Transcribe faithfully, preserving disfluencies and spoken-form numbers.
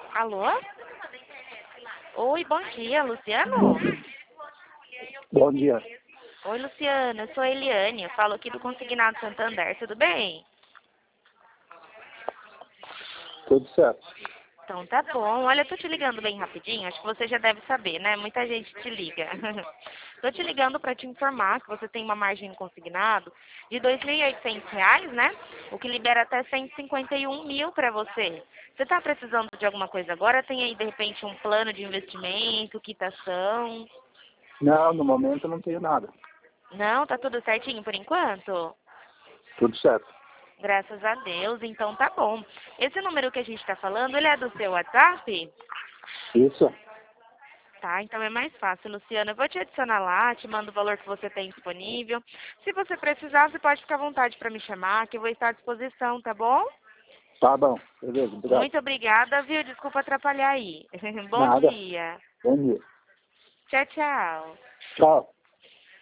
Alô? Oi, bom dia, Luciano? Bom dia. Oi, Luciano, eu sou a Eliane, eu falo aqui do Consignado Santander, tudo bem? Tudo certo. Então tá bom. Olha, eu tô te ligando bem rapidinho, acho que você já deve saber, né? Muita gente te liga. Tô te ligando para te informar que você tem uma margem no consignado de dois mil e oitocentos reais, né? O que libera até cento e cinquenta e um mil para você. Você tá precisando de alguma coisa agora? Tem aí, de repente, um plano de investimento, quitação? Não, no momento eu não tenho nada. Não, tá tudo certinho por enquanto? Tudo certo. Graças a Deus, então tá bom. Esse número que a gente tá falando, ele é do seu WhatsApp? Isso. Tá, então é mais fácil, Luciana. Eu vou te adicionar lá, te mando o valor que você tem disponível. Se você precisar, você pode ficar à vontade para me chamar, que eu vou estar à disposição, tá bom? Tá bom. Beleza, obrigado. Muito obrigada, viu? Desculpa atrapalhar aí. Bom Nada. dia. Bom dia. Tchau, tchau. Tchau.